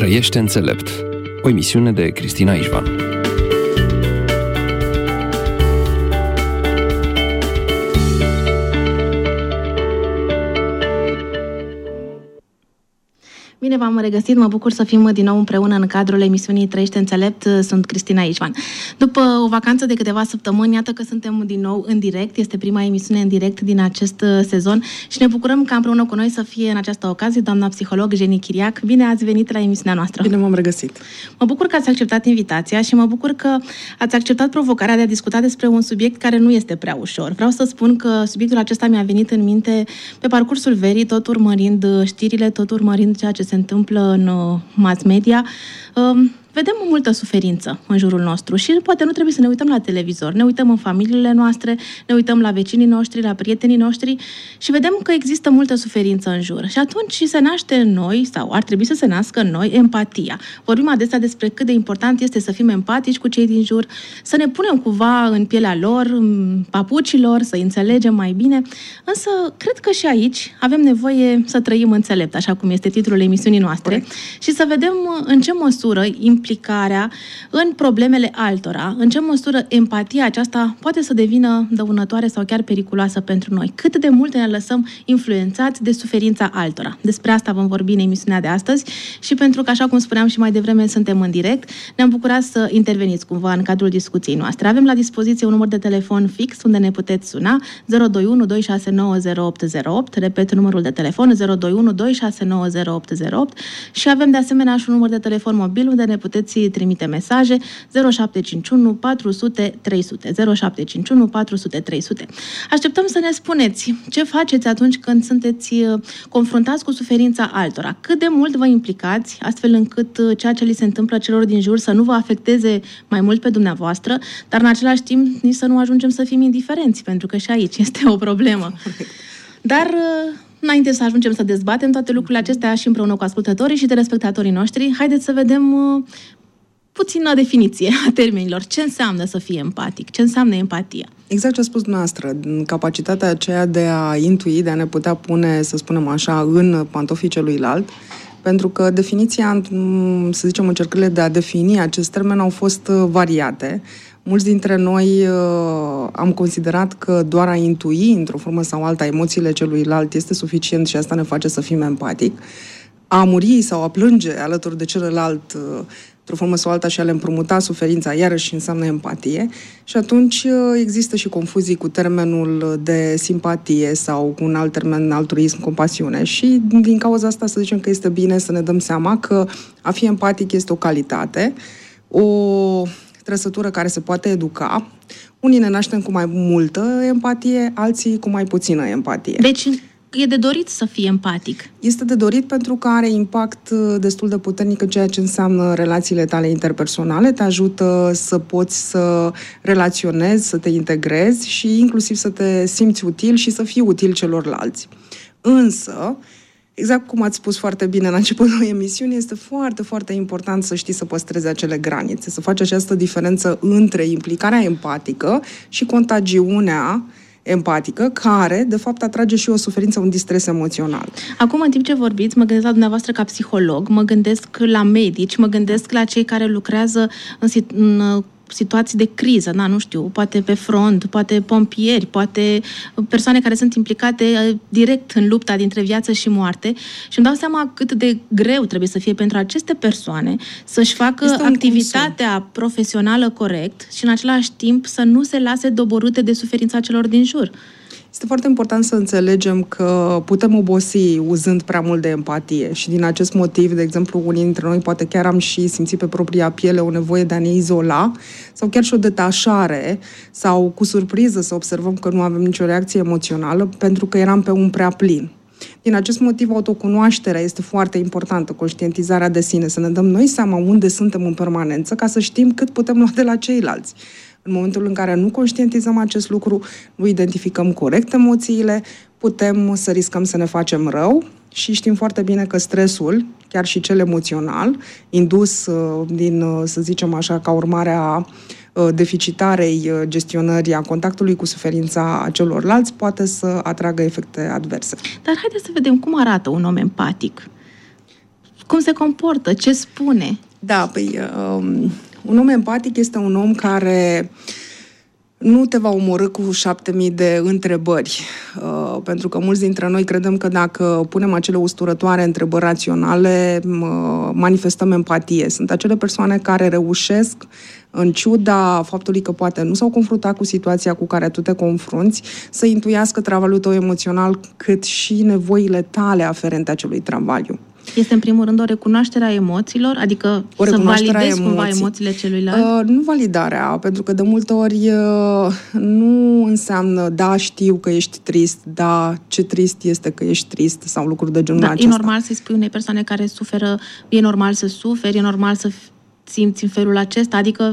Trăiește înțelept, o emisiune de Cristina Ișvan. Bine v-am regăsit, mă bucur să fim din nou împreună în cadrul emisiunii Trăiește înțelept. Sunt Cristina Ișvan. După o vacanță de câteva săptămâni, iată că suntem din nou în direct. Este prima emisiune în direct din acest sezon și ne bucurăm ca împreună cu noi să fie în această ocazie doamna psiholog Jenny Chiriac. Bine ați venit la emisiunea noastră. Bine m-am regăsit. Mă bucur că ați acceptat invitația și mă bucur că ați acceptat provocarea de a discuta despre un subiect care nu este prea ușor. Vreau să spun că subiectul acesta mi-a venit în minte pe parcursul verii, tot urmărind știrile, tot urmărind ceea ce se întâmplă în mass media. Vedem o multă suferință în jurul nostru și poate nu trebuie să ne uităm la televizor. Ne uităm în familiile noastre, ne uităm la vecinii noștri, la prietenii noștri și vedem că există multă suferință în jur. Și atunci se naște în noi, sau ar trebui să se nască în noi, empatia. Vorbim adesea despre cât de important este să fim empatici cu cei din jur, să ne punem cumva în pielea lor, în papucilor, să înțelegem mai bine. Însă, cred că și aici avem nevoie să trăim înțelept, așa cum este titlul emisiunii noastre, și să vedem în ce măsură implicarea în problemele altora, în ce măsură empatia aceasta poate să devină dăunătoare sau chiar periculoasă pentru noi. Cât de mult ne lăsăm influențați de suferința altora. Despre asta vom vorbi în emisiunea de astăzi și pentru că, așa cum spuneam și mai devreme, suntem în direct, ne-am bucurat să interveniți cumva în cadrul discuției noastre. Avem la dispoziție un număr de telefon fix unde ne puteți suna 021 269 0808, repet numărul de telefon 021 269 0808 și avem de asemenea și un număr de telefon mobil unde ne puteți trimite mesaje 0751 400 300 0751 400 300. Așteptăm să ne spuneți ce faceți atunci când sunteți confruntați cu suferința altora. Cât de mult vă implicați astfel încât ceea ce li se întâmplă celor din jur să nu vă afecteze mai mult pe dumneavoastră, dar în același timp nici să nu ajungem să fim indiferenți, pentru că și aici este o problemă. Dar înainte să ajungem să dezbatem toate lucrurile acestea și împreună cu ascultătorii și telespectatorii noștri, haideți să vedem puțină definiție a termenilor. Ce înseamnă să fii empatic? Ce înseamnă empatia? Exact ce a spus dumneavoastră, capacitatea aceea de a intui, de a ne putea pune, să spunem așa, în pantofii celuilalt, pentru că definiția, să zicem, încercările de a defini acest termen au fost variate. Mulți dintre noi am considerat că doar a intui, într-o formă sau alta, emoțiile celuilalt este suficient și asta ne face să fim empatic. A muri sau a plânge alături de celălalt, într-o formă sau alta, și a le împrumuta suferința, iarăși înseamnă empatie. Și atunci există și confuzii cu termenul de simpatie sau cu un alt termen, altruism, compasiune. Și din cauza asta să zicem că este bine să ne dăm seama că a fi empatic este o calitate, o trăsătură care se poate educa. Unii ne naștem cu mai multă empatie, alții cu mai puțină empatie. Deci e de dorit să fii empatic. Este de dorit pentru că are impact destul de puternic în ceea ce înseamnă relațiile tale interpersonale, te ajută să poți să relaționezi, să te integrezi și inclusiv să te simți util și să fii util celorlalți. Însă, exact cum ați spus foarte bine în începutul emisiunii, este foarte, foarte important să știi să păstrezi acele granițe, să faci această diferență între implicarea empatică și contagiunea empatică, care, de fapt, atrage și o suferință, un distres emoțional. Acum, în timp ce vorbiți, mă gândesc la dumneavoastră ca psiholog, mă gândesc la medici, mă gândesc la cei care lucrează în situații de criză, nu știu, poate pe front, poate pompieri, poate persoane care sunt implicate direct în lupta dintre viață și moarte și îmi dau seama cât de greu trebuie să fie pentru aceste persoane să-și facă activitatea profesională corect și în același timp să nu se lase doborâte de suferința celor din jur. Este foarte important să înțelegem că putem obosi uzând prea mult de empatie și din acest motiv, de exemplu, unii dintre noi poate chiar am și simțit pe propria piele o nevoie de a ne izola sau chiar și o detașare sau cu surpriză să observăm că nu avem nicio reacție emoțională pentru că eram pe un prea plin. Din acest motiv, autocunoașterea este foarte importantă, conștientizarea de sine, să ne dăm noi seama unde suntem în permanență ca să știm cât putem lua de la ceilalți. În momentul în care nu conștientizăm acest lucru, nu identificăm corect emoțiile, putem să riscăm să ne facem rău și știm foarte bine că stresul, chiar și cel emoțional, indus din, să zicem așa, ca urmare a deficitarei gestionării a contactului cu suferința celorlalți, poate să atragă efecte adverse. Dar haideți să vedem cum arată un om empatic. cum se comportă, ce spune. Da, un om empatic este un om care nu te va omorî cu 7000 de întrebări, pentru că mulți dintre noi credem că dacă punem acele usturătoare întrebări raționale, manifestăm empatie. Sunt acele persoane care reușesc, în ciuda faptului că poate nu s-au confruntat cu situația cu care tu te confrunți, să intuiască travaliul tău emoțional, cât și nevoile tale aferente acelui travaliu. Este în primul rând o recunoaștere a emoțiilor, adică să validezi cumva emoțiile celuilalt? Nu validarea, pentru că de multe ori nu înseamnă da, știu că ești trist, da, ce trist este că ești trist sau lucruri de genul acesta. E normal să-i spui unei persoane care suferă, e normal să suferi, e normal să simți în felul acesta, adică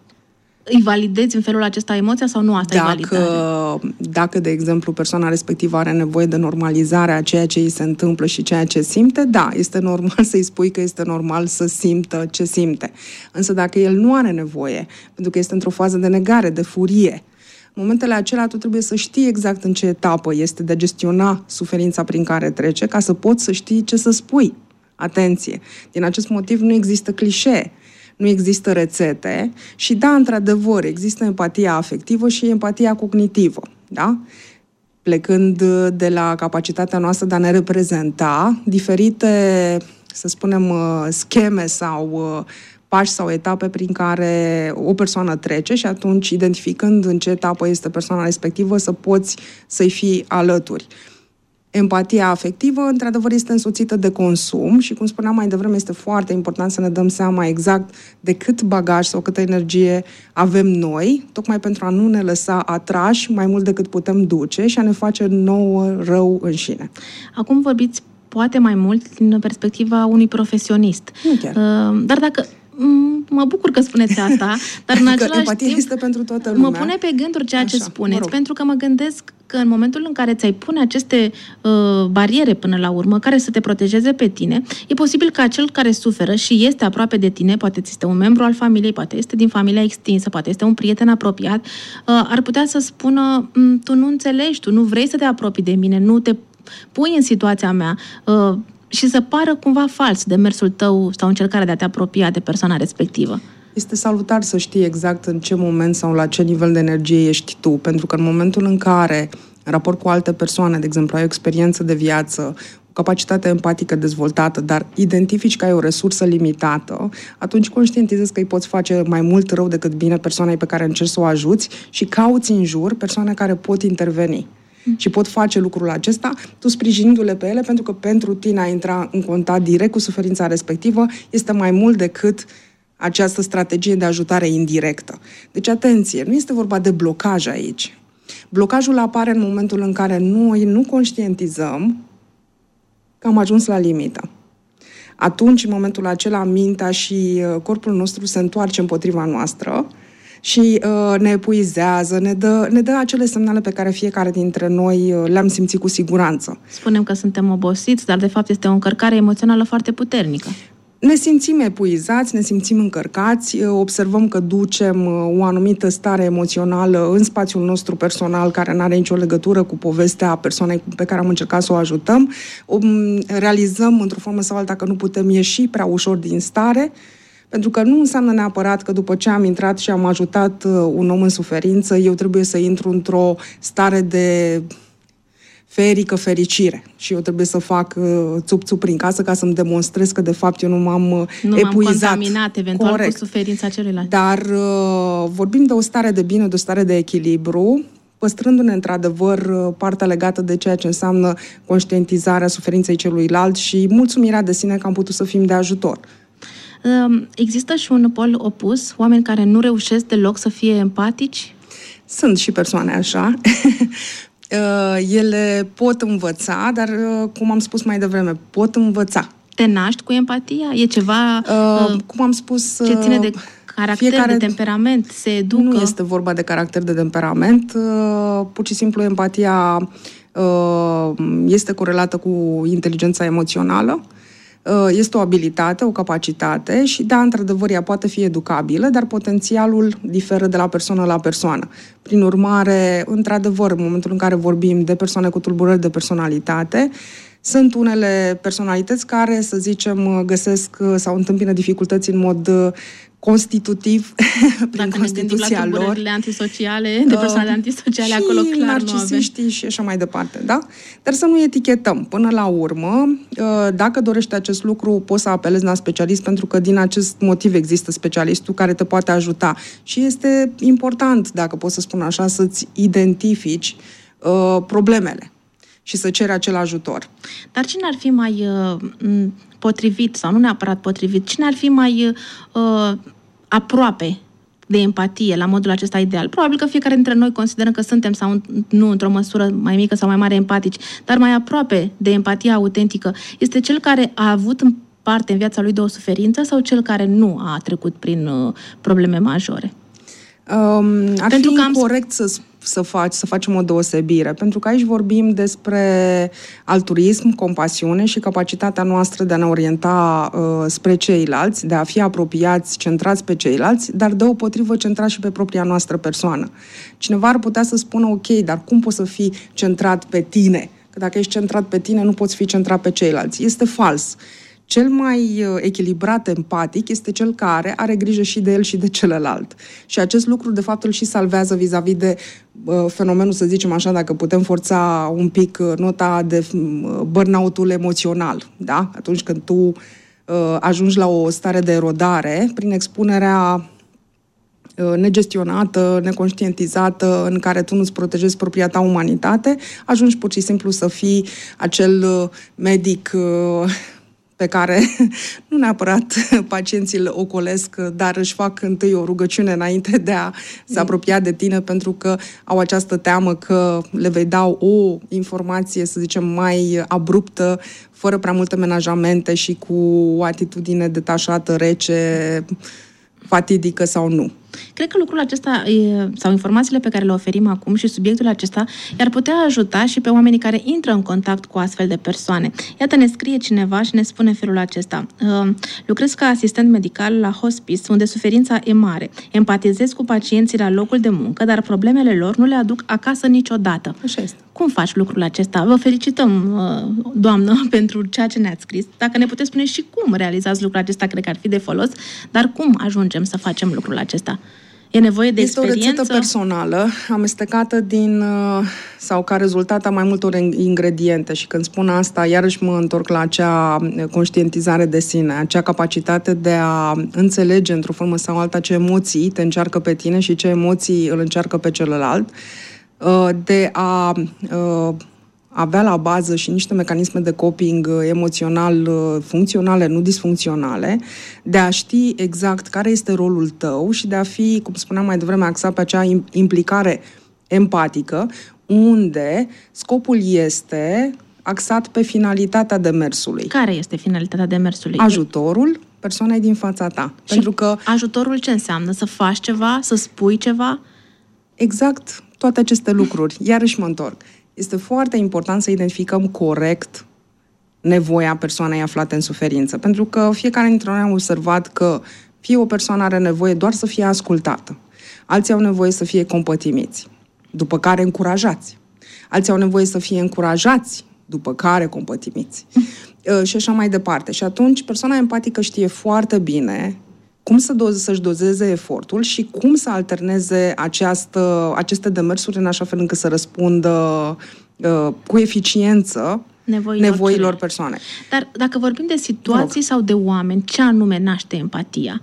îi validezi în felul acesta emoția sau nu? Asta e validare? Dacă, de exemplu, persoana respectivă are nevoie de normalizare a ceea ce îi se întâmplă și ceea ce simte, da, este normal să-i spui că este normal să simtă ce simte. Însă dacă el nu are nevoie, pentru că este într-o fază de negare, de furie, în momentele acelea tu trebuie să știi exact în ce etapă este de a gestiona suferința prin care trece, ca să poți să știi ce să spui. Atenție! Din acest motiv nu există clișee. Nu există rețete și, da, într-adevăr, există empatia afectivă și empatia cognitivă, da? Plecând de la capacitatea noastră de a ne reprezenta diferite, să spunem, scheme sau pași sau etape prin care o persoană trece și atunci, identificând în ce etapă este persoana respectivă, să poți să-i fii alături. Empatia afectivă, într-adevăr, este însoțită de consum și, cum spuneam mai devreme, este foarte important să ne dăm seama exact de cât bagaj sau câtă energie avem noi, tocmai pentru a nu ne lăsa atrași mai mult decât putem duce și a ne face nouă rău înșine. Acum vorbiți poate mai mult din perspectiva unui profesionist. Nu chiar. Dar dacă... Mă bucur că spuneți asta, dar în același timp este pentru toată lumea. Mă pune pe gânduri ceea ce spuneți, pentru că mă gândesc că în momentul în care ți-ai pune aceste bariere până la urmă, care să te protejeze pe tine, e posibil ca cel care suferă și este aproape de tine, poate este un membru al familiei, poate este din familia extinsă, poate este un prieten apropiat, ar putea să spună, tu nu înțelegi, tu nu vrei să te apropii de mine, nu te pui în situația mea, și să pară cumva fals demersul tău sau încercarea de a te apropia de persoana respectivă. Este salutar să știi exact în ce moment sau la ce nivel de energie ești tu, pentru că în momentul în care, în raport cu alte persoane, de exemplu, ai o experiență de viață, o capacitate empatică dezvoltată, dar identifici că ai o resursă limitată, atunci conștientizezi că îi poți face mai mult rău decât bine persoanei pe care încerci să o ajuți și cauți în jur persoane care pot interveni. Și pot face lucrul acesta, tu sprijinindu-le pe ele, pentru că pentru tine a intra în contact direct cu suferința respectivă este mai mult decât această strategie de ajutare indirectă. Deci, atenție, nu este vorba de blocaj aici. Blocajul apare în momentul în care noi nu conștientizăm că am ajuns la limită. Atunci, în momentul acela, mintea și corpul nostru se întoarce împotriva noastră și ne epuizează, ne dă acele semnale pe care fiecare dintre noi le-am simțit cu siguranță. Spunem că suntem obosiți, dar de fapt este o încărcare emoțională foarte puternică. Ne simțim epuizați, ne simțim încărcați, observăm că ducem o anumită stare emoțională în spațiul nostru personal care nu are nicio legătură cu povestea persoanei pe care am încercat să o ajutăm. Realizăm într-o formă sau alta că nu putem ieși prea ușor din stare, pentru că nu înseamnă neapărat că după ce am intrat și am ajutat un om în suferință, eu trebuie să intru într-o stare de ferică fericire și eu trebuie să fac țup-țup prin casă ca să-mi demonstrez că de fapt eu nu m-am epuizat. M-am contaminat eventual corect, cu suferința celuilalt. Dar vorbim de o stare de bine, de o stare de echilibru, păstrându-ne într-adevăr partea legată de ceea ce înseamnă conștientizarea suferinței celuilalt și mulțumirea de sine că am putut să fim de ajutor. Există și un pol opus, oameni care nu reușesc deloc să fie empatici? Sunt și persoane așa. Ele pot învăța, dar, cum am spus mai devreme, pot învăța. Te naști cu empatia? E ceva cum am spus, ce ține de caracter, de temperament? Se educă? Nu este vorba de caracter, de temperament. Pur și simplu empatia este corelată cu inteligența emoțională. Este o abilitate, o capacitate și, da, într-adevăr, ea poate fi educabilă, dar potențialul diferă de la persoană la persoană. Prin urmare, într-adevăr, în momentul în care vorbim de persoane cu tulburări de personalitate, Sunt unele personalități care, să zicem, găsesc sau întâmpină dificultăți în mod constitutiv prin Constituția lor. Dacă ne antisociale, de persoane antisociale, acolo clar nu avem. Și narcisiștii și așa mai departe, da? Dar să nu etichetăm. Până la urmă, dacă dorești acest lucru, poți să apelezi la specialist, pentru că din acest motiv există specialistul care te poate ajuta. Și este important, dacă pot să spun așa, să-ți identifici problemele și să ceri acel ajutor. Dar cine ar fi mai potrivit, sau nu neapărat potrivit, cine ar fi mai aproape de empatie la modul acesta ideal? Probabil că fiecare dintre noi considerăm că suntem sau nu într-o măsură mai mică sau mai mare empatici, dar mai aproape de empatia autentică este cel care a avut în parte în viața lui de o suferință sau cel care nu a trecut prin probleme majore? Ar fi incorect să facem o deosebire, pentru că aici vorbim despre altruism, compasiune și capacitatea noastră de a ne orienta spre ceilalți, de a fi apropiați, centrați pe ceilalți, dar deopotrivă centrați și pe propria noastră persoană. Cineva ar putea să spună, ok, dar cum poți să fii centrat pe tine? Că dacă ești centrat pe tine, nu poți fi centrat pe ceilalți. Este fals. Cel mai echilibrat empatic este cel care are grijă și de el și de celălalt. Și acest lucru, de fapt, îl și salvează vis-a-vis de fenomenul, să zicem așa, dacă putem forța un pic nota de burnout-ul emoțional. Da? Atunci când tu ajungi la o stare de erodare, prin expunerea negestionată, neconștientizată, în care tu nu-ți protejezi propria ta umanitate, ajungi pur și simplu să fii acel medic pe care nu neapărat pacienții îl ocolesc, dar își fac întâi o rugăciune înainte de a se apropia de tine, pentru că au această teamă că le vei da o informație, să zicem, mai abruptă, fără prea multe menajamente și cu o atitudine detașată, rece, fatidică sau nu. Cred că lucrul acesta sau informațiile pe care le oferim acum și subiectul acesta i-ar putea ajuta și pe oamenii care intră în contact cu astfel de persoane. Iată, ne scrie cineva și ne spune felul acesta. Lucrez ca asistent medical la hospice, unde suferința e mare. Empatizez cu pacienții la locul de muncă, dar problemele lor nu le aduc acasă niciodată. Așa este. Cum faci lucrul acesta? Vă felicităm, doamnă, pentru ceea ce ne-ați scris. Dacă ne puteți spune și cum realizați lucrul acesta, cred că ar fi de folos, dar cum ajungem să facem lucrul acesta? E nevoie de experiență? Este o rețetă personală, amestecată sau ca rezultat a mai multor ingrediente. Și când spun asta, iarăși mă întorc la acea conștientizare de sine, acea capacitate de a înțelege într-o formă sau alta ce emoții te încearcă pe tine și ce emoții îl încearcă pe celălalt, de a avea la bază și niște mecanisme de coping emoțional funcționale, nu disfuncționale, de a ști exact care este rolul tău și de a fi, cum spuneam mai devreme, axat pe acea implicare empatică, unde scopul este axat pe finalitatea demersului. Care este finalitatea demersului? Ajutorul persoanei din fața ta. Și pentru că ajutorul ce înseamnă? Să faci ceva? Să spui ceva? Exact, toate aceste lucruri. Iarăși mă întorc. Este foarte important să identificăm corect nevoia persoanei aflate în suferință. Pentru că fiecare dintre noi am observat că fie o persoană are nevoie doar să fie ascultată, alții au nevoie să fie compătimiți, după care încurajați. Alții au nevoie să fie încurajați, după care compătimiți. Și așa mai departe. Și atunci persoana empatică știe foarte bine cum să-și dozeze efortul și cum să alterneze aceste demersuri în așa fel încât să răspundă cu eficiență nevoilor persoanei. Dar dacă vorbim de situații sau de oameni, ce anume naște empatia?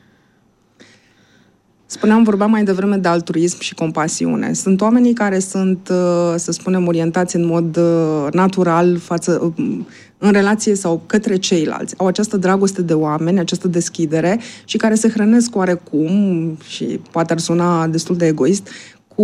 Vorbeam mai devreme de altruism și compasiune. Sunt oamenii care sunt, să spunem, orientați în mod natural în relație sau către ceilalți. Au această dragoste de oameni, această deschidere și care se hrănesc oarecum, și poate ar suna destul de egoist, cu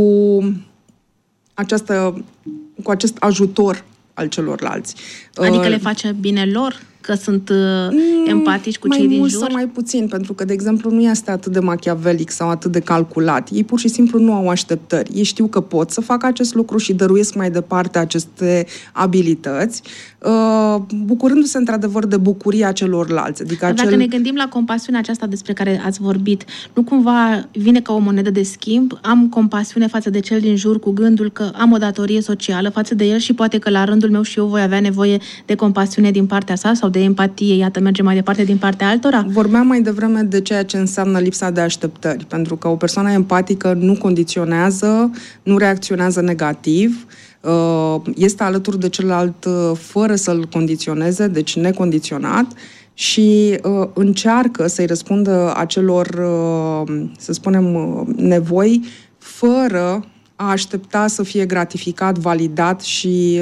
acest ajutor al celorlalți. Adică le face bine lor? Că sunt empatici cu cei din jur? Mai mult sau mai puțin, pentru că, de exemplu, nu este atât de machiavelic sau atât de calculat. Ei pur și simplu nu au așteptări. Ei știu că pot să facă acest lucru și dăruiesc mai departe aceste abilități bucurându-se într-adevăr de bucuria celorlalți. Adică Dacă ne gândim la compasiunea aceasta despre care ați vorbit, nu cumva vine ca o monedă de schimb? Am compasiune față de cel din jur cu gândul că am o datorie socială față de el și poate că la rândul meu și eu voi avea nevoie de compasiune din partea sa sau de empatie, iată, mergem mai departe din partea altora? Vorbeam mai devreme de ceea ce înseamnă lipsa de așteptări, pentru că o persoană empatică nu condiționează, nu reacționează negativ, este alături de celălalt fără să-l condiționeze, deci necondiționat, și încearcă să-i răspundă acelor, să spunem, nevoi, fără a aștepta să fie gratificat, validat și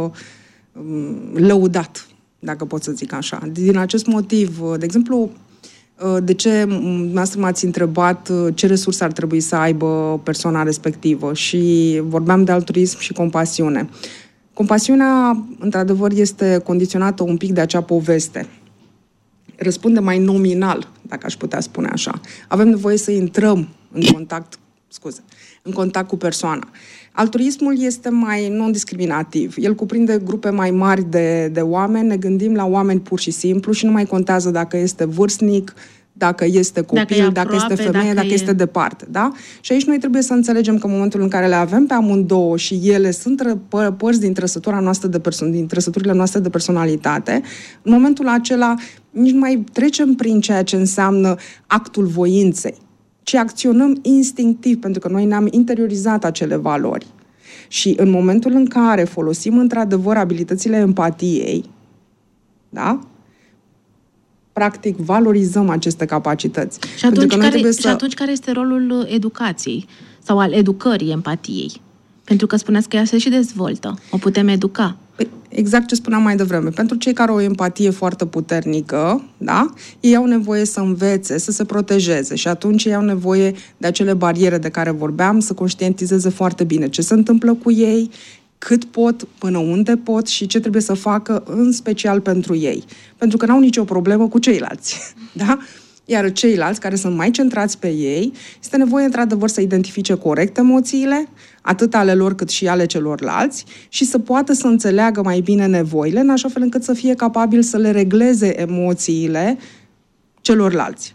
lăudat, dacă pot să zic așa. Din acest motiv, de exemplu, de ce dumneavoastră m-ați întrebat ce resurse ar trebui să aibă persoana respectivă și vorbeam de altruism și compasiune. Compasiunea, într-adevăr, este condiționată un pic de acea poveste. Răspunde mai nominal, dacă aș putea spune așa. Avem nevoie să intrăm în contact cu persoana. Altruismul este mai non-discriminativ. El cuprinde grupe mai mari de oameni, ne gândim la oameni pur și simplu și nu mai contează dacă este vârstnic, dacă este copil, dacă este femeie, dacă este departe. Da? Și aici noi trebuie să înțelegem că în momentul în care le avem pe amândouă și ele sunt părți din trăsătura noastră din trăsăturile noastre de personalitate, în momentul acela nici nu mai trecem prin ceea ce înseamnă actul voinței, ci acționăm instinctiv, pentru că noi ne-am interiorizat acele valori. Și în momentul în care folosim într-adevăr abilitățile empatiei, da? Practic valorizăm aceste capacități. Și atunci care este rolul educației sau al educării empatiei? Pentru că spuneați că ea se și dezvoltă. O putem educa. Exact ce spuneam mai devreme. Pentru cei care au o empatie foarte puternică, da? Ei au nevoie să învețe, să se protejeze și atunci ei au nevoie de acele bariere de care vorbeam, să conștientizeze foarte bine ce se întâmplă cu ei, cât pot, până unde pot și ce trebuie să facă în special pentru ei. Pentru că n-au nicio problemă cu ceilalți, da? Iar ceilalți, care sunt mai centrați pe ei, este nevoie într-adevăr să identifice corect emoțiile, atât ale lor cât și ale celorlalți, și să poată să înțeleagă mai bine nevoile, în așa fel încât să fie capabil să le regleze emoțiile celorlalți.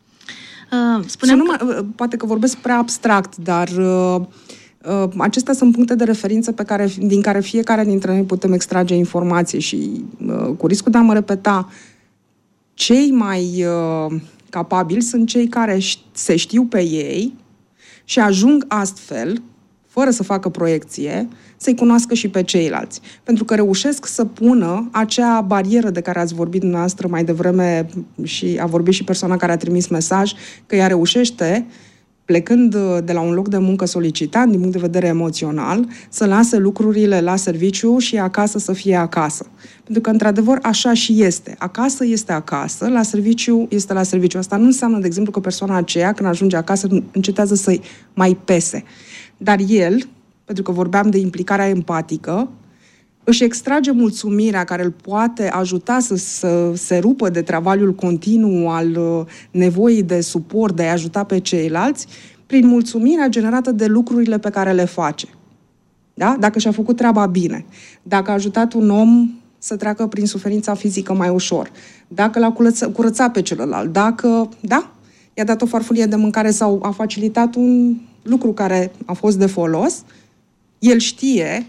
Poate că vorbesc prea abstract, dar acestea sunt puncte de referință din care fiecare dintre noi putem extrage informații și, cu riscul de a mă repeta, cei mai capabili sunt cei care se știu pe ei și ajung astfel, fără să facă proiecție, să-i cunoască și pe ceilalți. Pentru că reușesc să pună acea barieră de care ați vorbit dumneavoastră mai devreme și a vorbit și persoana care a trimis mesaj, că ea reușește, plecând de la un loc de muncă solicitant, din punct de vedere emoțional, să lase lucrurile la serviciu și acasă să fie acasă. Pentru că, într-adevăr, așa și este. Acasă este acasă, la serviciu este la serviciu. Asta nu înseamnă, de exemplu, că persoana aceea, când ajunge acasă, încetează să-i mai pese. Dar el, pentru că vorbeam de implicarea empatică, își extrage mulțumirea care îl poate ajuta să se rupă de travaliul continuu al nevoii de suport, de a ajuta pe ceilalți, prin mulțumirea generată de lucrurile pe care le face. Da? Dacă și-a făcut treaba bine, dacă a ajutat un om să treacă prin suferința fizică mai ușor, dacă l-a curățat pe celălalt, dacă, da, i-a dat o farfurie de mâncare sau a facilitat un lucru care a fost de folos, el știe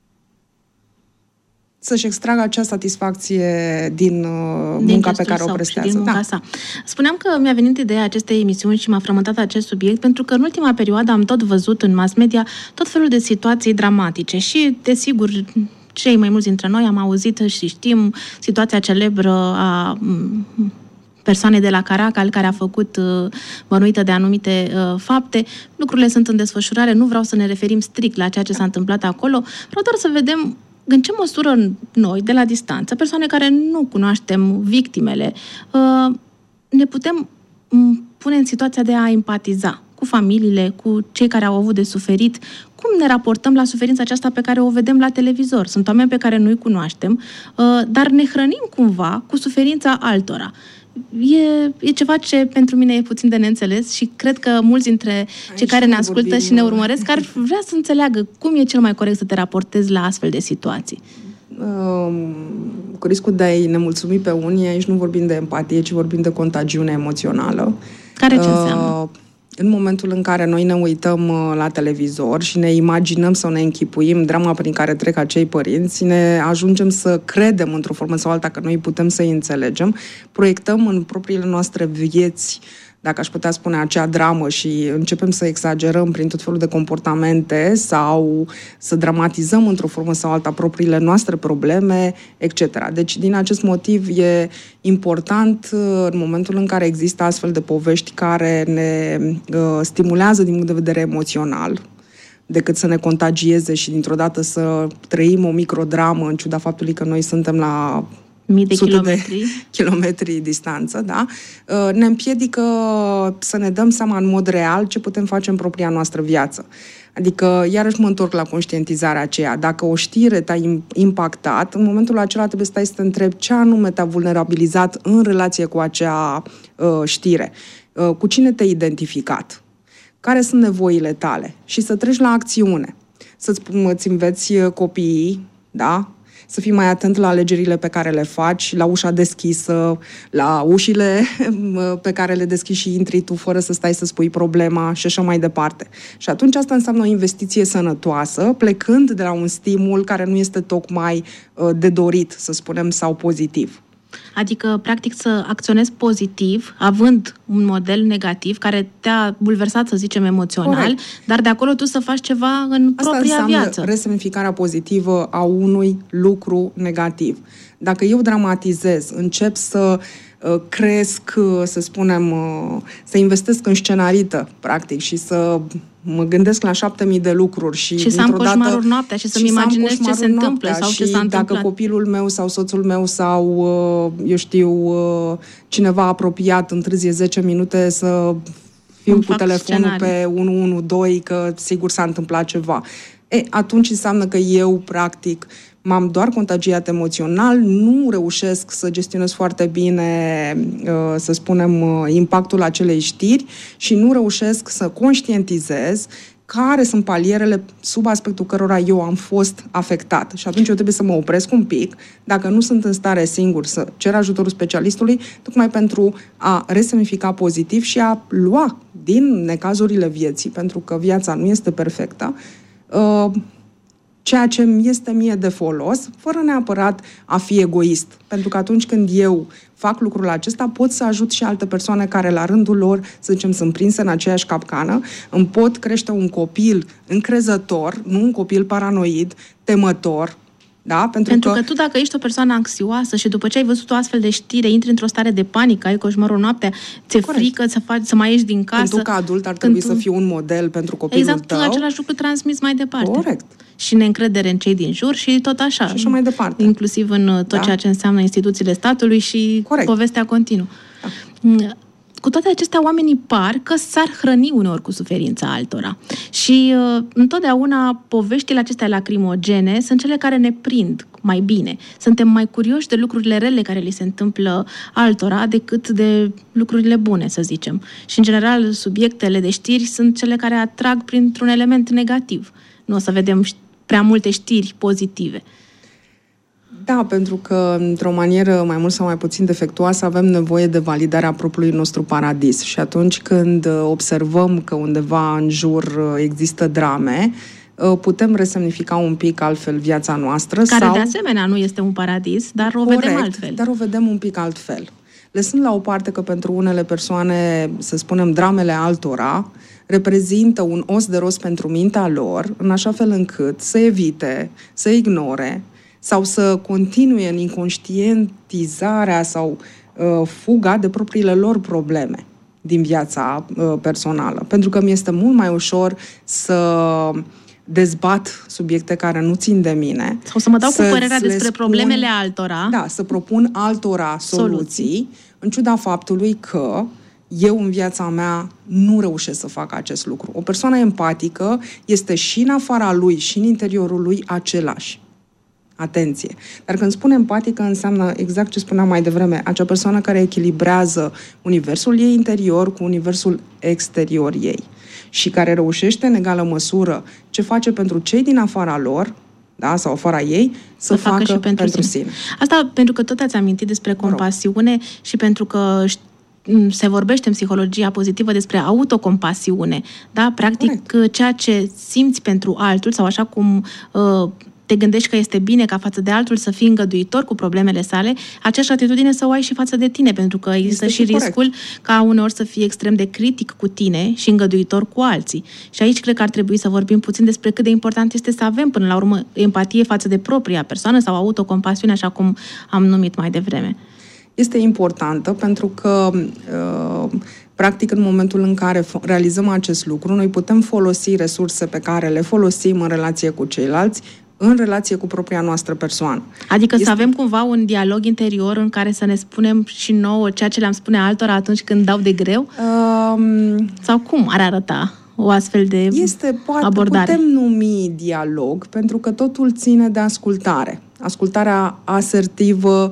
să-și extragă acea satisfacție din munca pe care o prestează. Din munca sa. Spuneam că mi-a venit ideea acestei emisiuni și m-a frământat acest subiect pentru că în ultima perioadă am tot văzut în mass media tot felul de situații dramatice și, desigur, cei mai mulți dintre noi am auzit și știm situația celebră a persoanei de la Caracal care a fost bănuită de anumite fapte. Lucrurile sunt în desfășurare, nu vreau să ne referim strict la ceea ce s-a întâmplat acolo, vreau doar să vedem în ce măsură noi, de la distanță, persoane care nu cunoaștem victimele, ne putem pune în situația de a empatiza cu familiile, cu cei care au avut de suferit. Cum ne raportăm la suferința aceasta pe care o vedem la televizor? Sunt oameni pe care nu-i cunoaștem, dar ne hrănim cumva cu suferința altora. E ceva ce pentru mine e puțin de neînțeles și cred că mulți dintre cei care ne ascultă și ne urmăresc ar vrea să înțeleagă cum e cel mai corect să te raportezi la astfel de situații. cu riscul de a-i nemulțumi pe unii, aici nu vorbim de empatie, ci vorbim de contagiune emoțională. Care ce înseamnă? În momentul în care noi ne uităm la televizor și ne imaginăm sau ne închipuim drama prin care trec acei părinți, ne ajungem să credem într-o formă sau alta că noi putem să-i înțelegem, proiectăm în propriile noastre vieți, dacă aș putea spune, acea dramă și începem să exagerăm prin tot felul de comportamente sau să dramatizăm într-o formă sau alta propriile noastre probleme, etc. Deci, din acest motiv, e important în momentul în care există astfel de povești care ne stimulează din punct de vedere emoțional, decât să ne contagieze și dintr-o dată să trăim o microdramă în ciuda faptului că noi suntem la mii de kilometri distanță, da? Ne împiedică să ne dăm seama în mod real ce putem face în propria noastră viață. Adică, iarăși mă întorc la conștientizarea aceea. Dacă o știre te-a impactat, în momentul acela trebuie să stai să te întrebi ce anume te-a vulnerabilizat în relație cu acea știre. Cu cine te-ai identificat? Care sunt nevoile tale? Și să treci la acțiune. Să-ți înveți copiii, da? Să fii mai atent la alegerile pe care le faci, la ușa deschisă, la ușile pe care le deschizi și intri tu fără să stai să spui problema și așa mai departe. Și atunci asta înseamnă o investiție sănătoasă, plecând de la un stimul care nu este tocmai de dorit, să spunem, sau pozitiv. Adică, practic, să acționezi pozitiv, având un model negativ care te-a bulversat, să zicem, emoțional, corect, dar de acolo tu să faci ceva în asta propria viață. Resemnificarea pozitivă a unui lucru negativ. Dacă eu dramatizez, încep să cresc, să spunem, să investesc în scenarită, practic, și să mă gândesc la 7.000 de lucruri și să am coșmaruri noaptea și să-mi imaginez ce se întâmplă sau ce s-a întâmplat. Dacă copilul meu sau soțul meu sau, eu știu, cineva apropiat întârzie 10 minute să fiu cu telefonul pe 112 că sigur s-a întâmplat ceva. Atunci înseamnă că eu, practic, m-am doar contagiat emoțional, nu reușesc să gestionez foarte bine, să spunem, impactul acelei știri și nu reușesc să conștientizez care sunt palierele sub aspectul cărora eu am fost afectat. Și atunci eu trebuie să mă opresc un pic, dacă nu sunt în stare singur să cer ajutorul specialistului, tocmai pentru a resemnifica pozitiv și a lua din necazurile vieții, pentru că viața nu este perfectă, ceea ce mi este mie de folos, fără neapărat a fi egoist. Pentru că atunci când eu fac lucrul acesta, pot să ajut și alte persoane care, la rândul lor, să zicem, sunt prinse în aceeași capcană, îmi pot crește un copil încrezător, nu un copil paranoid, temător, da? Pentru că tu, dacă ești o persoană anxioasă și după ce ai văzut o astfel de știre, intri într-o stare de panică, ai coșmarul noaptea, ți-e frică să mai ieși din casă. Când tu, ca adult, ar trebui să fii un model pentru copilul tău. Exact, același lucru transmis mai departe. Corect. Și neîncredere în cei din jur și tot așa. Și așa mai departe. Inclusiv în tot ceea ce înseamnă instituțiile statului și povestea continuă. Da. Cu toate acestea, oamenii par că s-ar hrăni uneori cu suferința altora. Și întotdeauna poveștile acestea lacrimogene sunt cele care ne prind mai bine. Suntem mai curioși de lucrurile rele care li se întâmplă altora decât de lucrurile bune, să zicem. Și, în general, subiectele de știri sunt cele care atrag printr-un element negativ. Nu o să vedem prea multe știri pozitive. Da, pentru că, într-o manieră mai mult sau mai puțin defectuoasă, avem nevoie de validarea propriului nostru paradis. Și atunci când observăm că undeva în jur există drame, putem resemnifica un pic altfel viața noastră. Care, de asemenea, nu este un paradis, dar o vedem altfel. Dar o vedem un pic altfel. Lăsând la o parte că pentru unele persoane, să spunem, dramele altora reprezintă un os de rost pentru mintea lor, în așa fel încât să evite, să ignore sau să continue în inconștientizarea sau fuga de propriile lor probleme din viața personală. Pentru că mi este mult mai ușor să dezbat subiecte care nu țin de mine. Sau să mă dau cu părerea despre problemele altora. Da, să propun altora soluții, în ciuda faptului că eu în viața mea nu reușesc să fac acest lucru. O persoană empatică este și în afara lui și în interiorul lui același. Atenție! Dar când spun empatică, înseamnă exact ce spuneam mai devreme, acea persoană care echilibrează universul ei interior cu universul exterior ei și care reușește în egală măsură ce face pentru cei din afara lor, da? Sau afara ei, să facă și pentru sine. Asta pentru că tot ați amintit despre compasiune și pentru că se vorbește în psihologia pozitivă despre autocompasiune, da? Practic, corect, ceea ce simți pentru altul sau așa cum te gândești că este bine ca față de altul să fii îngăduitor cu problemele sale, aceeași atitudine să o ai și față de tine, pentru că există și riscul ca uneori să fii extrem de critic cu tine și îngăduitor cu alții. Și aici cred că ar trebui să vorbim puțin despre cât de important este să avem până la urmă empatie față de propria persoană sau autocompasiune, așa cum am numit mai devreme. Este importantă pentru că practic, în momentul în care realizăm acest lucru, noi putem folosi resurse pe care le folosim în relație cu ceilalți, în relație cu propria noastră persoană. Adică să avem cumva un dialog interior în care să ne spunem și nouă ceea ce le-am spune altora atunci când dau de greu? Sau cum ar arăta o astfel de abordare? Putem numi dialog, pentru că totul ține de ascultare. Ascultarea asertivă,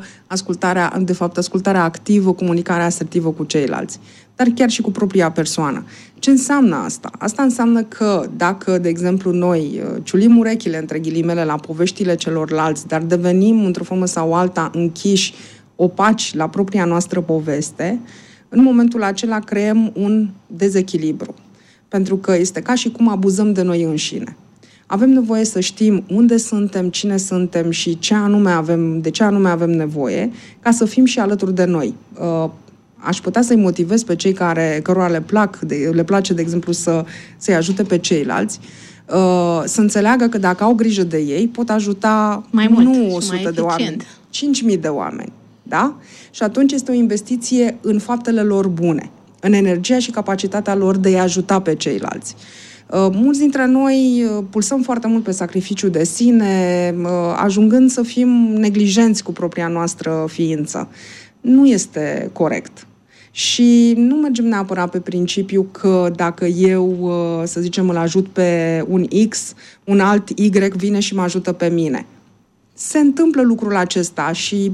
ascultarea activă, comunicarea asertivă cu ceilalți, dar chiar și cu propria persoană. Ce înseamnă asta? Asta înseamnă că dacă, de exemplu, noi ciulim urechile, între ghilimele, la poveștile celorlalți, dar devenim, într-o formă sau alta, închiși, opaci la propria noastră poveste, în momentul acela creăm un dezechilibru. Pentru că este ca și cum abuzăm de noi înșine. Avem nevoie să știm unde suntem, cine suntem și de ce anume avem nevoie, ca să fim și alături de noi. Aș putea să-i motivez pe cei cărora le place, de exemplu, să-i ajute pe ceilalți, să înțeleagă că dacă au grijă de ei, pot ajuta mai mult, nu 100 de oameni, 5.000 de oameni. Da? Și atunci este o investiție în faptele lor bune, în energia și capacitatea lor de a ajuta pe ceilalți. Mulți dintre noi pulsăm foarte mult pe sacrificiu de sine, ajungând să fim neglijenți cu propria noastră ființă. Nu este corect. Și nu mergem neapărat pe principiu că dacă eu, să zicem, îl ajut pe un X, un alt Y vine și mă ajută pe mine. Se întâmplă lucrul acesta și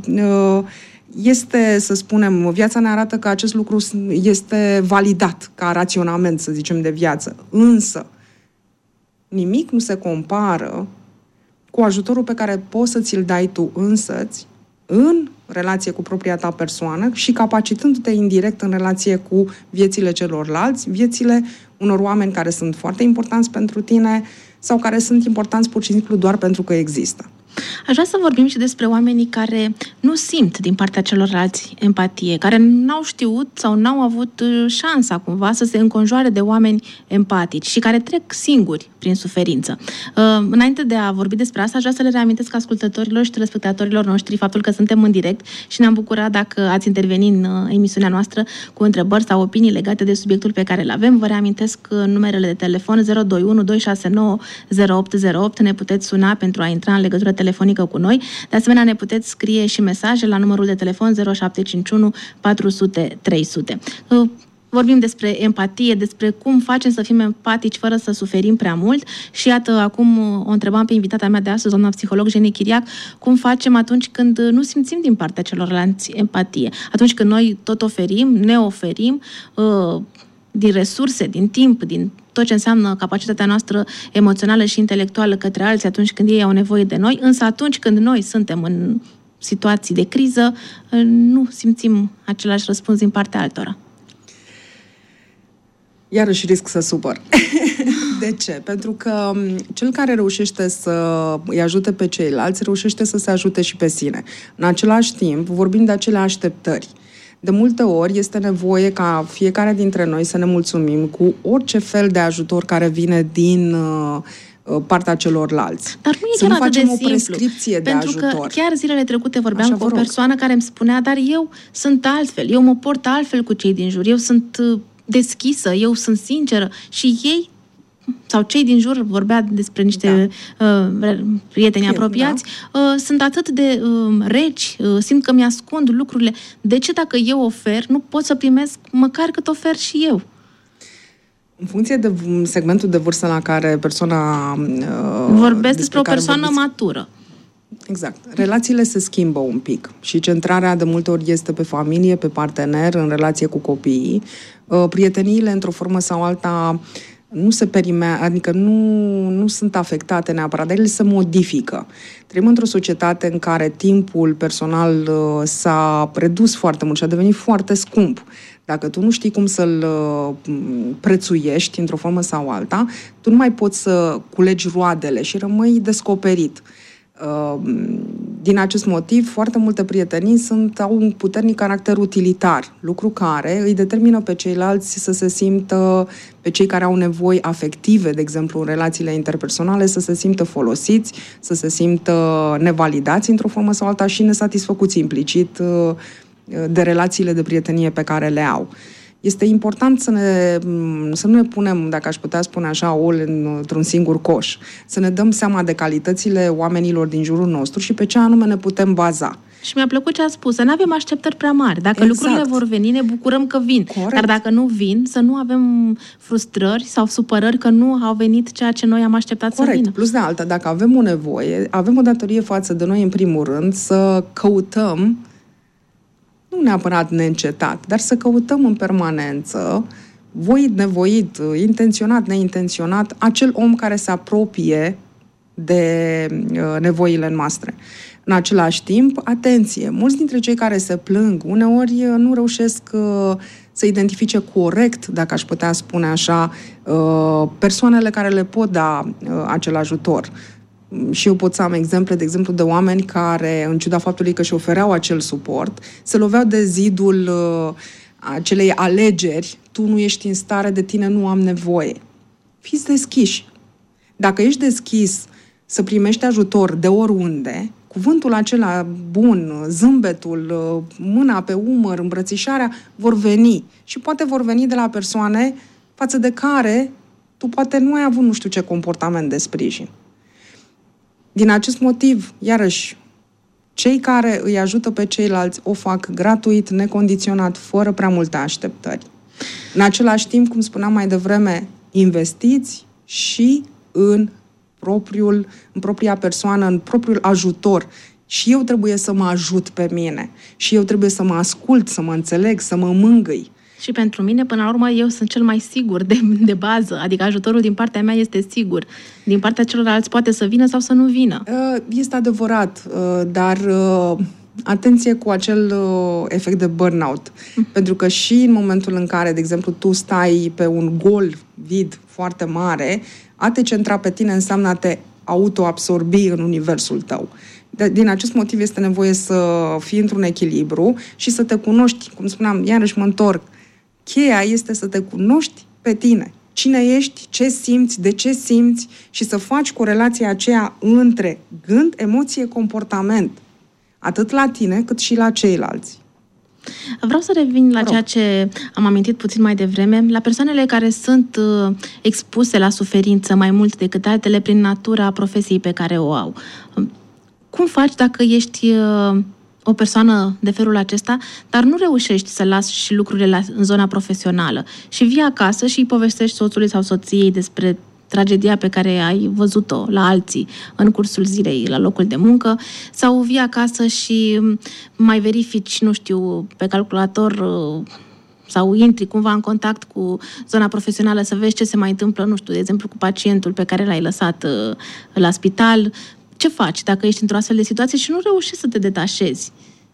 este, să spunem, viața ne arată că acest lucru este validat ca raționament, să zicem, de viață. Însă, nimic nu se compară cu ajutorul pe care poți să ți-l dai tu însăți în relație cu propria ta persoană și capacitându-te indirect în relație cu viețile celorlalți, viețile unor oameni care sunt foarte importanți pentru tine sau care sunt importanți pur și simplu doar pentru că există. Aș vrea să vorbim și despre oamenii care nu simt din partea celorlalți empatie, care n-au știut sau n-au avut șansa cumva să se înconjoare de oameni empatici și care trec singuri prin suferință. Înainte de a vorbi despre asta, aș vrea să le reamintesc ascultătorilor și telespectatorilor noștri faptul că suntem în direct și ne-am bucurat dacă ați interveni în emisiunea noastră cu întrebări sau opinii legate de subiectul pe care îl avem. Vă reamintesc numerele de telefon 021 269 0808. Ne puteți suna pentru a intra în legătură telefonică cu noi. De asemenea, ne puteți scrie și mesaje la numărul de telefon 0751 400 300. Vorbim despre empatie, despre cum facem să fim empatici fără să suferim prea mult și iată, acum o întrebam pe invitata mea de astăzi, doamna psiholog Jenie Chiriac, cum facem atunci când nu simțim din partea celorlalți empatie? Atunci când noi tot oferim, ne oferim din resurse, din timp, din tot ce înseamnă capacitatea noastră emoțională și intelectuală către alții atunci când ei au nevoie de noi, însă atunci când noi suntem în situații de criză, nu simțim același răspuns din partea altora. Iarăși risc să supăr. De ce? Pentru că cel care reușește să îi ajute pe ceilalți, reușește să se ajute și pe sine. În același timp, vorbim de acele așteptări. De multe ori este nevoie ca fiecare dintre noi să ne mulțumim cu orice fel de ajutor care vine din partea celorlalți. Dar nu e să chiar nu facem de o simplu, prescripție de ajutor. Pentru că chiar zilele trecute vorbeam cu o persoană care îmi spunea, dar eu sunt altfel, eu mă port altfel cu cei din jur, eu sunt deschisă, eu sunt sinceră și ei sau cei din jur, vorbea despre niște prieteni apropiați, sunt atât de reci, simt că mi-ascund lucrurile. De ce dacă eu ofer, nu pot să primesc măcar cât ofer și eu? În funcție de segmentul de vârstă la care persoana... Vorbesc despre o persoană matură. Exact. Relațiile se schimbă un pic și centrarea de multe ori este pe familie, pe partener, în relație cu copiii. Prieteniile, într-o formă sau alta, nu se adică nu sunt afectate neapărat, dar ele se modifică. Trăim într-o societate în care timpul personal s-a redus foarte mult și a devenit foarte scump. Dacă tu nu știi cum să-l prețuiești într-o formă sau alta, tu nu mai poți să culegi roadele și rămâi descoperit. Din acest motiv, foarte multe prietenii au un puternic caracter utilitar, lucru care îi determină pe ceilalți să se simtă, pe cei care au nevoi afective, de exemplu, în relațiile interpersonale, să se simtă folosiți, să se simtă nevalidați într-o formă sau alta și nesatisfăcuți implicit de relațiile de prietenie pe care le au. Este important să nu ne punem, dacă aș putea spune așa, într-un singur coș. Să ne dăm seama de calitățile oamenilor din jurul nostru și pe ce anume ne putem baza. Și mi-a plăcut ce a spus, să nu avem așteptări prea mari. Dacă lucrurile vor veni, ne bucurăm că vin. Corect. Dar dacă nu vin, să nu avem frustrări sau supărări că nu au venit ceea ce noi am așteptat să vină. Plus de alta, dacă avem o nevoie, avem o datorie față de noi, în primul rând, să căutăm, nu neapărat neîncetat, dar să căutăm în permanență, voit, nevoit, intenționat, neintenționat, acel om care se apropie de nevoile noastre. În același timp, atenție, mulți dintre cei care se plâng, uneori nu reușesc să identifice corect, dacă aș putea spune așa, persoanele care le pot da acel ajutor. Și eu pot să am exemple, de exemplu, de oameni care, în ciuda faptului că își ofereau acel suport, se loveau de zidul acelei alegeri, tu nu ești în stare, de tine nu am nevoie. Fiți deschiși. Dacă ești deschis să primești ajutor de oriunde, cuvântul acela bun, zâmbetul, mâna pe umăr, îmbrățișarea, vor veni. Și poate vor veni de la persoane față de care tu poate nu ai avut nu știu ce comportament de sprijin. Din acest motiv, iarăși, cei care îi ajută pe ceilalți o fac gratuit, necondiționat, fără prea multe așteptări. În același timp, cum spuneam mai devreme, investiți și în propria persoană, în propriul ajutor. Și eu trebuie să mă ajut pe mine. Și eu trebuie să mă ascult, să mă înțeleg, să mă mângâi. Și pentru mine, până la urmă, eu sunt cel mai sigur de bază. Adică ajutorul din partea mea este sigur. Din partea celorlalți poate să vină sau să nu vină. Este adevărat, dar atenție cu acel efect de burnout. Pentru că și în momentul în care, de exemplu, tu stai pe un gol vid foarte mare, a te centra pe tine înseamnă a te autoabsorbi în universul tău. Din acest motiv este nevoie să fii într-un echilibru și să te cunoști, cum spuneam, iarăși mă întorc. Cheia este să te cunoști pe tine. Cine ești, ce simți, de ce simți și să faci corelația aceea între gând, emoție, comportament. Atât la tine, cât și la ceilalți. Vreau să revin la ceea ce am amintit puțin mai devreme, la persoanele care sunt expuse la suferință mai mult decât altele prin natura profesiei pe care o au. Cum faci dacă ești o persoană de felul acesta, dar nu reușești să lași și lucrurile în zona profesională și vii acasă și îi povestești soțului sau soției despre tragedia pe care ai văzut-o la alții în cursul zilei la locul de muncă, sau vii acasă și mai verifici, nu știu, pe calculator sau intri cumva în contact cu zona profesională să vezi ce se mai întâmplă, nu știu, de exemplu, cu pacientul pe care l-ai lăsat la spital. Ce faci dacă ești într-o astfel de situație și nu reușești să te detașezi?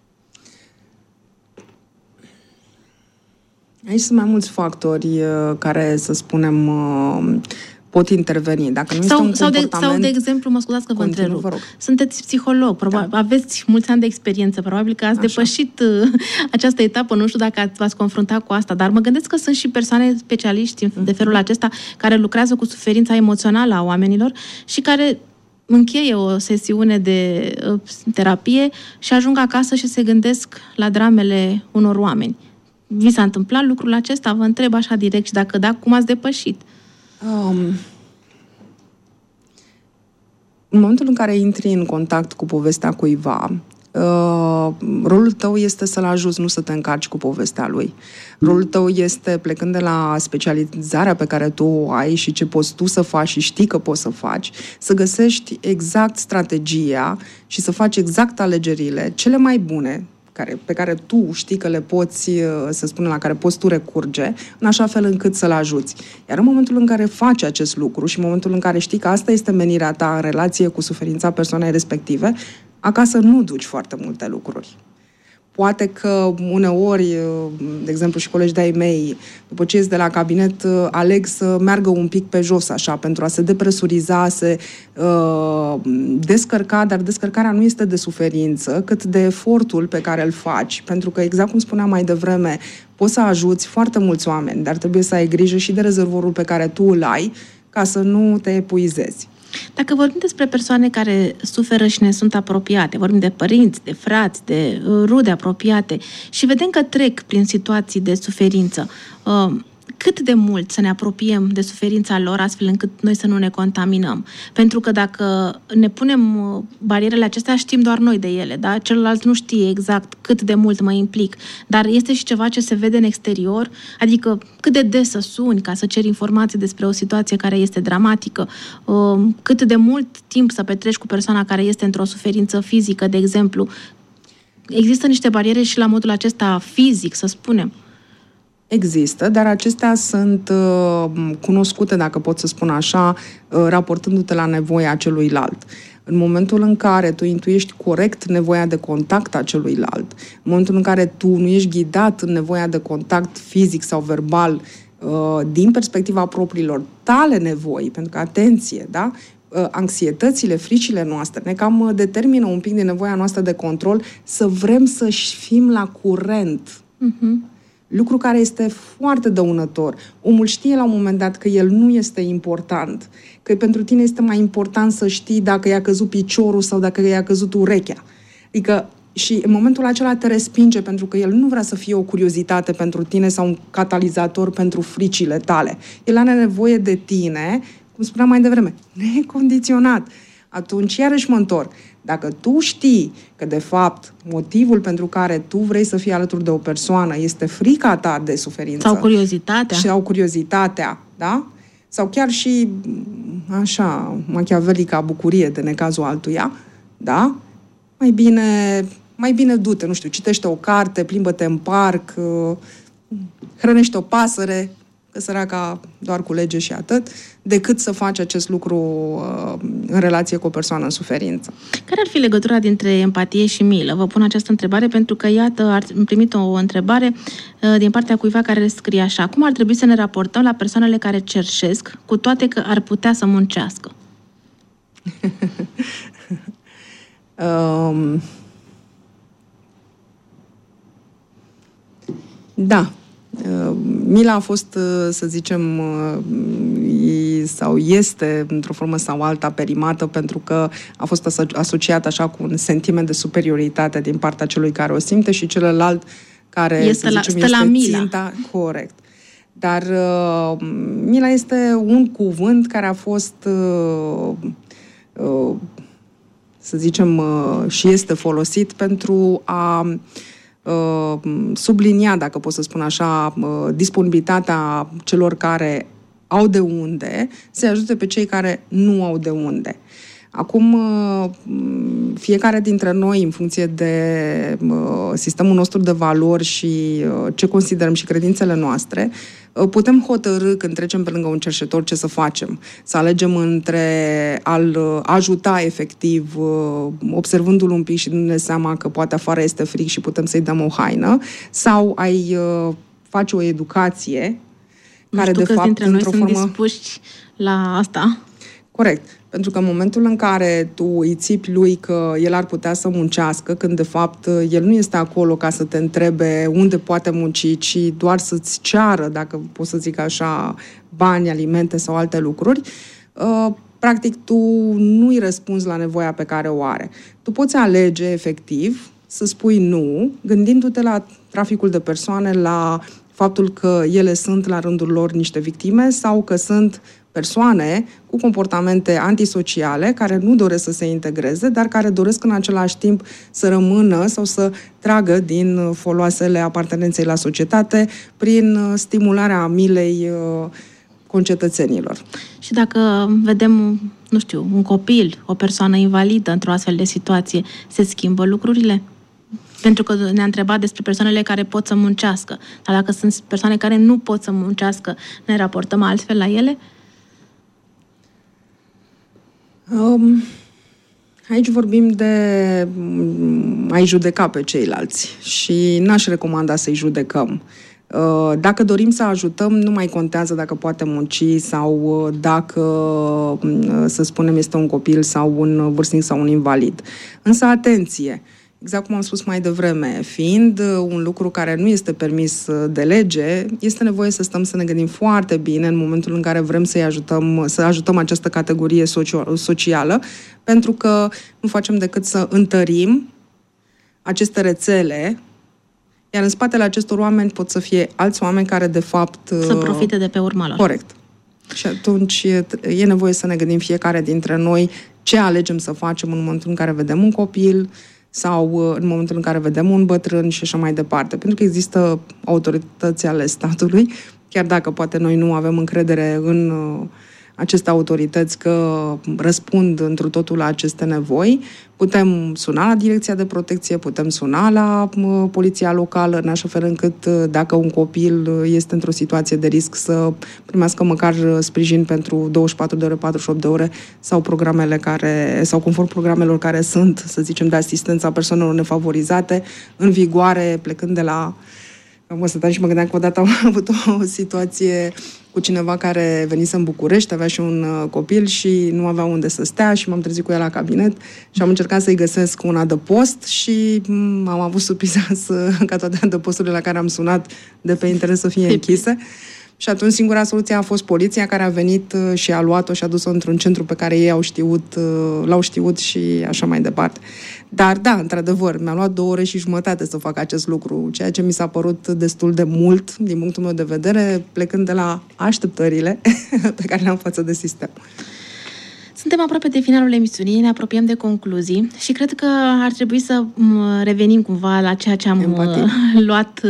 Aici sunt mai mulți factori care, să spunem, pot interveni. Dacă nu este un comportament... Sau, de exemplu, mă scuzați că vă întrerup. Sunteți psiholog, probabil, aveți mulți ani de experiență, probabil că ați depășit această etapă, nu știu dacă v-ați confruntat cu asta, dar mă gândesc că sunt și persoane specialiști de felul acesta care lucrează cu suferința emoțională a oamenilor și care încheie o sesiune de terapie și ajung acasă și se gândesc la dramele unor oameni. Vi s-a întâmplat lucrul acesta? Vă întreb așa direct și dacă da, cum ați depășit? În momentul în care intri în contact cu povestea cuiva, rolul tău este să-l ajuți, nu să te încarci cu povestea lui. Rolul tău este, plecând de la specializarea pe care tu o ai și ce poți tu să faci și știi că poți să faci, să găsești exact strategia și să faci exact alegerile cele mai bune, pe care tu știi că le poți, să spunem, la care poți tu recurge, în așa fel încât să-l ajuți. Iar în momentul în care faci acest lucru și în momentul în care știi că asta este menirea ta în relație cu suferința persoanei respective, acasă nu duci foarte multe lucruri. Poate că uneori, de exemplu și colegi de-ai mei, după ce ies de la cabinet, aleg să meargă un pic pe jos, așa, pentru a se depresuriza, se descărca, dar descărcarea nu este de suferință, cât de efortul pe care îl faci. Pentru că, exact cum spuneam mai devreme, poți să ajuți foarte mulți oameni, dar trebuie să ai grijă și de rezervorul pe care tu îl ai, ca să nu te epuizezi. Dacă vorbim despre persoane care suferă și ne sunt apropiate, vorbim de părinți, de frați, de rude apropiate și vedem că trec prin situații de suferință, cât de mult să ne apropiem de suferința lor astfel încât noi să nu ne contaminăm? Pentru că dacă ne punem barierele acestea, știm doar noi de ele, da? Celălalt nu știe exact cât de mult mă implic, dar este și ceva ce se vede în exterior, adică cât de des să suni ca să ceri informații despre o situație care este dramatică, cât de mult timp să petreci cu persoana care este într-o suferință fizică, de exemplu. Există niște bariere și la modul acesta fizic, să spunem. Există, dar acestea sunt cunoscute, dacă pot să spun așa, raportându-te la nevoia celuilalt. În momentul în care tu intuiești corect nevoia de contact a celuilalt, în momentul în care tu nu ești ghidat în nevoia de contact fizic sau verbal din perspectiva propriilor tale nevoi, pentru că, atenție, da? Anxietățile, fricile noastre ne cam determină un pic din nevoia noastră de control să vrem să fim la curent. Lucru care este foarte dăunător. Omul știe la un moment dat că el nu este important, că pentru tine este mai important să știi dacă i-a căzut piciorul sau dacă i-a căzut urechea. Adică și în momentul acela te respinge pentru că el nu vrea să fie o curiozitate pentru tine sau un catalizator pentru fricile tale. El are nevoie de tine, cum spuneam mai devreme, necondiționat. Atunci, iarăși mă întorc. Dacă tu știi că, de fapt, motivul pentru care tu vrei să fii alături de o persoană este frica ta de suferință. Sau curiozitatea. Sau curiozitatea, da? Sau chiar și, așa, machiavelica bucurie de necazul altuia, da? Mai bine du-te, nu știu, citește o carte, plimbă-te în parc, hrănește o pasăre, că săraca doar culege și atât, decât să faci acest lucru în relație cu o persoană în suferință. Care ar fi legătura dintre empatie și milă? Vă pun această întrebare pentru că, iată, am primit o întrebare din partea cuiva care scrie așa: cum ar trebui să ne raportăm la persoanele care cerșesc, cu toate că ar putea să muncească? Da. Mila a fost, să zicem, sau este, într-o formă sau alta, perimată pentru că a fost asociată așa cu un sentiment de superioritate din partea celui care o simte și celălalt care, este ținta. Corect. Dar mila este un cuvânt care a fost, să zicem, și este folosit pentru a sublinia, dacă pot să spun așa, disponibilitatea celor care au de unde să ajute pe cei care nu au de unde. Acum, fiecare dintre noi, în funcție de sistemul nostru de valori și ce considerăm și credințele noastre, putem hotărî când trecem pe lângă un cerșetor ce să facem. Să alegem între a-l ajuta efectiv, observându-l un pic și dându-ne seama că poate afară este frig și putem să-i dăm o haină, sau ai face o educație care, de fapt, dintre noi sunt dispuși la asta. Corect. Pentru că în momentul în care tu îi țipi lui că el ar putea să muncească, când de fapt el nu este acolo ca să te întrebe unde poate munci, ci doar să-ți ceară, dacă pot să zic așa, bani, alimente sau alte lucruri, practic tu nu îi răspunzi la nevoia pe care o are. Tu poți alege efectiv să spui nu, gândindu-te la traficul de persoane, la faptul că ele sunt la rândul lor niște victime sau că sunt persoane cu comportamente antisociale care nu doresc să se integreze, dar care doresc în același timp să rămână sau să tragă din foloasele apartenenței la societate prin stimularea milei concetățenilor. Și dacă vedem, nu știu, un copil, o persoană invalidă într-o astfel de situație, se schimbă lucrurile? Pentru că ne-a întrebat despre persoanele care pot să muncească. Dar dacă sunt persoane care nu pot să muncească, ne raportăm altfel la ele? Aici vorbim de a-i judeca pe ceilalți și n-aș recomanda să-i judecăm. Dacă dorim să ajutăm, nu mai contează dacă poate munci sau dacă, să spunem, este un copil sau un vârstnic sau un invalid. Însă, atenție! Exact cum am spus mai devreme, fiind un lucru care nu este permis de lege, este nevoie să stăm să ne gândim foarte bine în momentul în care vrem să ajutăm această categorie socială, pentru că nu facem decât să întărim aceste rețele, iar în spatele acestor oameni pot să fie alți oameni care, de fapt... Să profite de pe urma lor. Corect. Și atunci e nevoie să ne gândim fiecare dintre noi ce alegem să facem în momentul în care vedem un copil sau în momentul în care vedem un bătrân și așa mai departe. Pentru că există autorități ale statului, chiar dacă poate noi nu avem încredere în aceste autorități că răspund întru totul la aceste nevoi, putem suna la Direcția de Protecție, putem suna la Poliția Locală, în așa fel încât dacă un copil este într-o situație de risc să primească măcar sprijin pentru 24 de ore, 48 de ore sau conform programelor care sunt, să zicem, de asistența persoanelor nefavorizate, în vigoare, plecând de la... Mă stăteam și mă gândeam că odată am avut o situație cu cineva care venise în București, avea și un copil și nu avea unde să stea și m-am trezit cu el la cabinet și am încercat să-i găsesc un adăpost și am avut surpriza ca toate adăposturile la care am sunat de pe internet să fie închise. Și atunci singura soluție a fost poliția care a venit și a luat-o și a dus-o într-un centru pe care ei l-au știut și așa mai departe. Dar da, într-adevăr, mi-a luat 2 ore și jumătate să fac acest lucru, ceea ce mi s-a părut destul de mult, din punctul meu de vedere, plecând de la așteptările pe care le-am față de sistem. Suntem aproape de finalul emisiunii, ne apropiem de concluzii și cred că ar trebui să revenim cumva la ceea ce am luat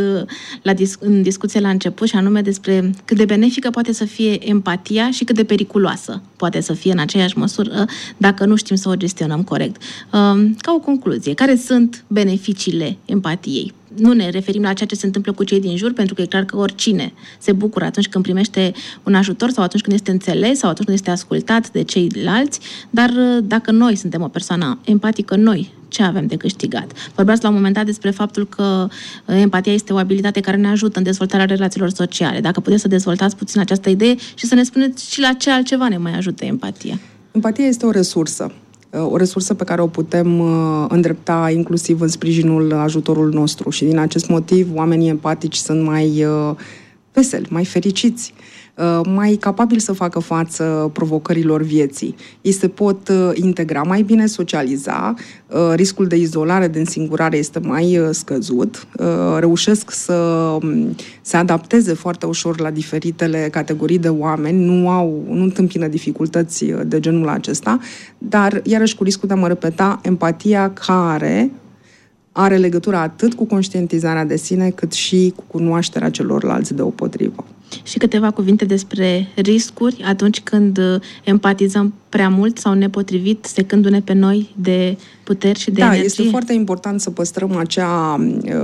în discuție la început, și anume despre cât de benefică poate să fie empatia și cât de periculoasă poate să fie în aceeași măsură dacă nu știm să o gestionăm corect. Ca o concluzie, care sunt beneficiile empatiei? Nu ne referim la ceea ce se întâmplă cu cei din jur, pentru că e clar că oricine se bucură atunci când primește un ajutor sau atunci când este înțeles sau atunci când este ascultat de ceilalți, dar dacă noi suntem o persoană empatică, noi ce avem de câștigat? Vorbeați la un moment dat despre faptul că empatia este o abilitate care ne ajută în dezvoltarea relațiilor sociale. Dacă puteți să dezvoltați puțin această idee și să ne spuneți și la ce altceva ne mai ajută empatia. Empatia este o resursă. O resursă pe care o putem îndrepta inclusiv în sprijinul ajutorul nostru și din acest motiv oamenii empatici sunt mai veseli, mai fericiți, mai capabili să facă față provocărilor vieții. Ei se pot integra mai bine, socializa, riscul de izolare, de însingurare este mai scăzut, reușesc să se adapteze foarte ușor la diferitele categorii de oameni, nu întâmpină dificultăți de genul acesta, dar iarăși cu riscul de a mă repeta, empatia care are legătură atât cu conștientizarea de sine, cât și cu cunoașterea celorlalți deopotrivă. Și câteva cuvinte despre riscuri atunci când empatizăm prea mult sau nepotrivit, secându-ne pe noi de puteri și de energie? Da, este foarte important să păstrăm acea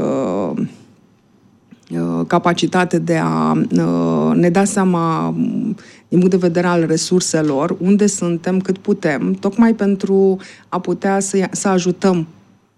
capacitate de a ne da seama din punct de vedere al resurselor, unde suntem, cât putem, tocmai pentru a putea să ajutăm.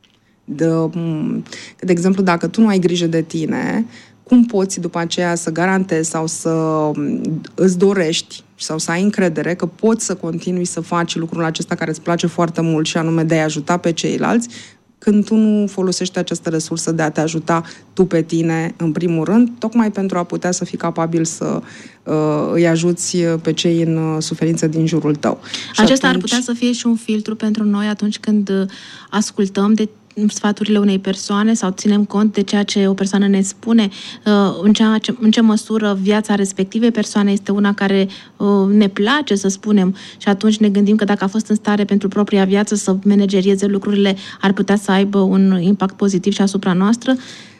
De exemplu, dacă tu nu ai grijă de tine, cum poți după aceea să garantezi sau să îți dorești sau să ai încredere că poți să continui să faci lucrul acesta care îți place foarte mult și anume de a-i ajuta pe ceilalți, când tu nu folosești această resursă de a te ajuta tu pe tine, în primul rând, tocmai pentru a putea să fii capabil să îi ajuți pe cei în suferință din jurul tău. Acesta ar putea să fie și un filtru pentru noi atunci când ascultăm de sfaturile unei persoane sau ținem cont de ceea ce o persoană ne spune, în ce măsură viața respectivei persoane este una care ne place, să spunem, și atunci ne gândim că dacă a fost în stare pentru propria viață să managerieze lucrurile, ar putea să aibă un impact pozitiv și asupra noastră.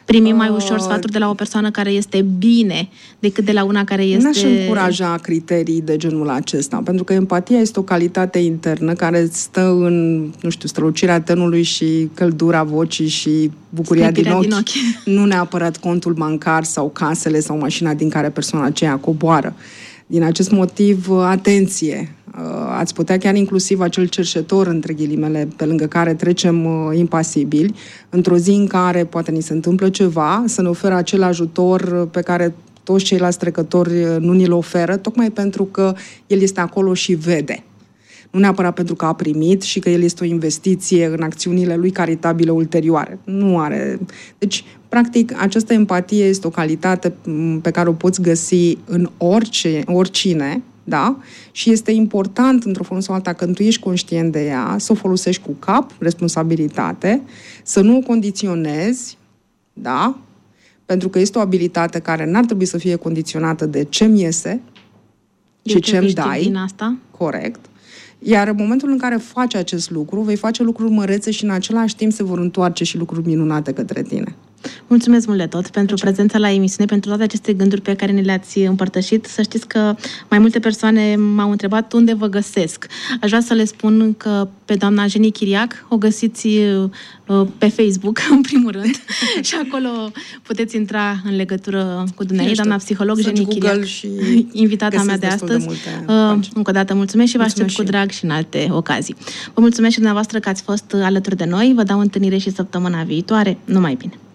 primi mai ușor sfaturi de la o persoană care este bine decât de la una care este... N-aș încuraja criterii de genul acesta, pentru că empatia este o calitate internă care stă în, nu știu, strălucirea tenului și căldura vocii și bucuria din ochi. Nu neapărat contul bancar sau casele sau mașina din care persoana aceea coboară. Din acest motiv, atenție! Ați putea chiar inclusiv acel cerșetor, între ghilimele, pe lângă care trecem impasibili, într-o zi în care poate ni se întâmplă ceva, să ne oferă acel ajutor pe care toți ceilalți trecători nu ni-l oferă, tocmai pentru că el este acolo și vede. Nu neapărat pentru că a primit și că el este o investiție în acțiunile lui caritabile ulterioare. Nu are... Deci, practic, această empatie este o calitate pe care o poți găsi în oricine, da? Și este important, într-o formă sau alta, când tu ești conștient de ea, să o folosești cu cap, responsabilitate, să nu o condiționezi, da? Pentru că este o abilitate care n-ar trebui să fie condiționată de ce-mi iese și ce-mi dai. Din asta? Corect. Iar în momentul în care faci acest lucru, vei face lucruri mărețe și în același timp se vor întoarce și lucruri minunate către tine. Mulțumesc mult de tot pentru prezența la emisiune, pentru toate aceste gânduri pe care ne le-ați împărtășit. Să știți că mai multe persoane m-au întrebat unde vă găsesc. Aș vrea să le spun că pe doamna Jenie Chiriac o găsiți pe Facebook, în primul rând, și acolo puteți intra în legătură cu dumneavoastră, doamna psiholog Jenie Chiriac, invitata mea de astăzi. Încă o dată mulțumesc și vă aștept cu drag și în alte ocazii. Vă mulțumesc și dumneavoastră că ați fost alături de noi. Vă dau întâlnire și săptămâna viitoare. Numai bine!